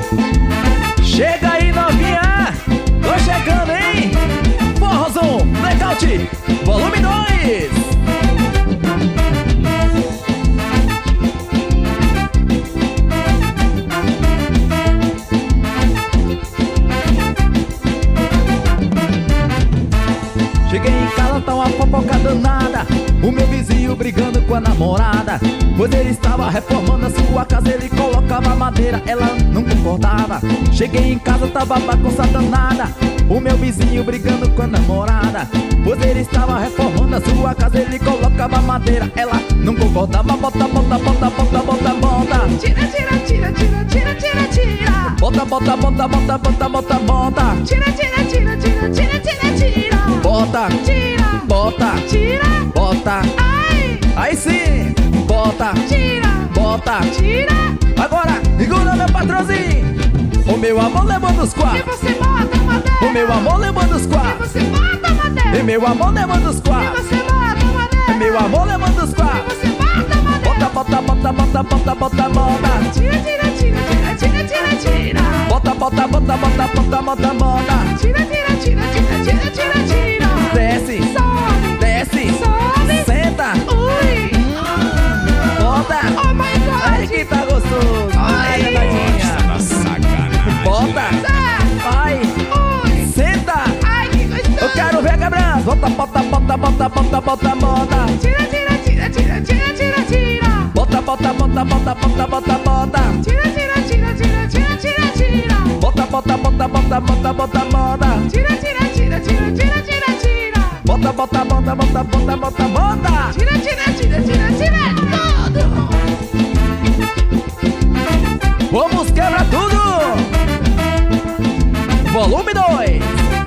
Chega aí, novinha, tô chegando, hein? Forrozão, Blackout, volume 2. Cheguei em casa, tá uma fofoca danada. O meu vizinho brigando com a namorada, pois ele estava reformando a sua casa. Ele colocava madeira, ela não concordava. Cheguei em casa, tava bagunça danada. O meu vizinho brigando com a namorada, pois ele estava reformando a sua casa. Ele colocava madeira, ela não concordava. Bota, bota, bota, bota, bota, bota. Tira, tira, tira, tira, tira, tira, tira. Bota, bota, bota, bota, bota, bota, bota. Tira, tira, tira, tira, tira, tira, tira. Bota, Tira, bota, tira, bota. ai, Aí sim, bota, tira, bota. tira. Agora, segura meu patrãozinho. O meu amor levando os E quatro. você bota madeira. O meu amor levando os E quatro. você bota madeira. E meu amor levando os E quatro. você bota madeira. E meu amor levando os E quatro. você bota madeira. Bota, bota, bota, bota, bota, bota, bota. Tira, tira, tira, tira, tira, tira, tira. Bota, bota, bota, bota, bota, bota, bota. Tira, tira, tira, tira, tira, tira, tira. Desce, Sobe, desce, sobe. senta, Ui. bota. Oh my God. Ai, que tá gostoso. Ai, danadinha. Sacanagem. Bota, vai, Ui. senta. Ai, que gostoso. Eu quero ver quebrando. Bota, bota, bota, bota, bota, bota, bota. Tira, tira, tira, tira, tira, tira, tira. Bota, bota, bota, bota, bota, bota, bota. Tira, tira, tira, tira, tira, tira, tira. Bota, bota, bota, bota, bota, bota, bota. Tira, tira, tira, tira, tira, tira, tira. Bota, bota, bota, bota, bota, bota, bota. Tira, tira, tira, tira, tira tudo. Vamos quebrar tudo. Volume 2.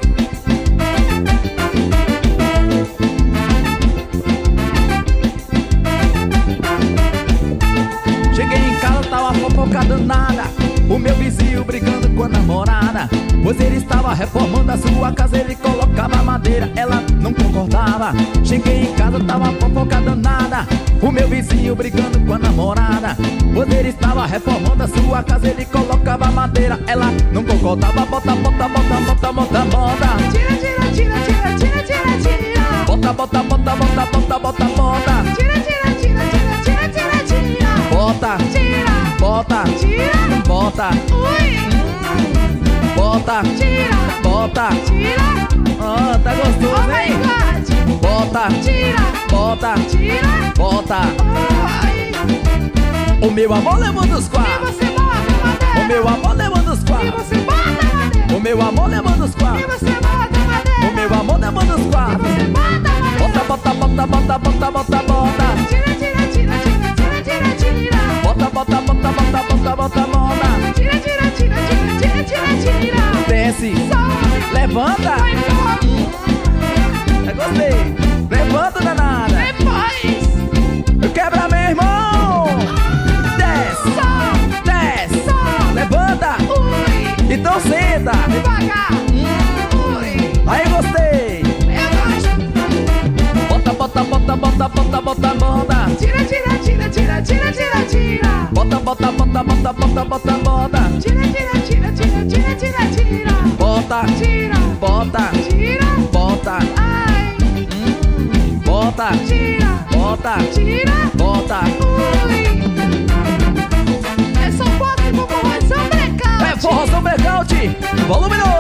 Cheguei em casa, tava fofoca danada. O meu vizinho brigando com a namorada, pois ele estava reformando a sua casa. Ele colocava madeira, ela não concordava. Cheguei em casa, tava fofoca danada. O meu vizinho brigando com a namorada, pois ele estava reformando a sua casa. Ele colocava madeira, ela não concordava. Bota, bota, bota, bota, bota, bota. Tira, tira, tira, tira, tira, tira, tira. Bota, bota, bota, bota, bota, bota, bota. Tira, tira, tira, tira, tira, tira, tira. Bota, Tira, bota, tira. bota, Ui. bota, Tira, bota. tira. Ah, tá Oh gostoso, my hein? God. Bota, Tira, bota, tira. bota. Ai. O meu amor levando os E quatro. você bota madeira. O meu amor levando os E quatro. você bota madeira. O meu amor levando os E quatro. você bota madeira. O meu amor levando os E quatro. você bota madeira. Bota, bota, bota, bota, bota, bota, bota. Tira, tira, tira, tira, tira, tira, tira. Bota, bota, bota, bota, bota, bota, bota. Tira, tira, tira, tira, tira, tira, tira. Desce, Sobe, levanta. vai sobe. Eu gostei. Levanta, danada. Depois, Eu quebra, meu irmão. Desce, sobe, desce. sobe. Levanta. Ui, Então senta. devagar. Ui, Aí gostei. eu gosto. Bota, bota, bota, bota, bota, bota, bota. Tira, tira, tira, tira, tira, tira, tira. Bota, bota, bota, bota, bota, bota, bota. Tira, tira, tira, tira, tira, tira, tira. Bota, Tira, bota, tira. bota. Ai, Bota, tira, bota, tira. bota. Ui. É só pop com forrozão É blackout. forrozão blackout. Volume 2.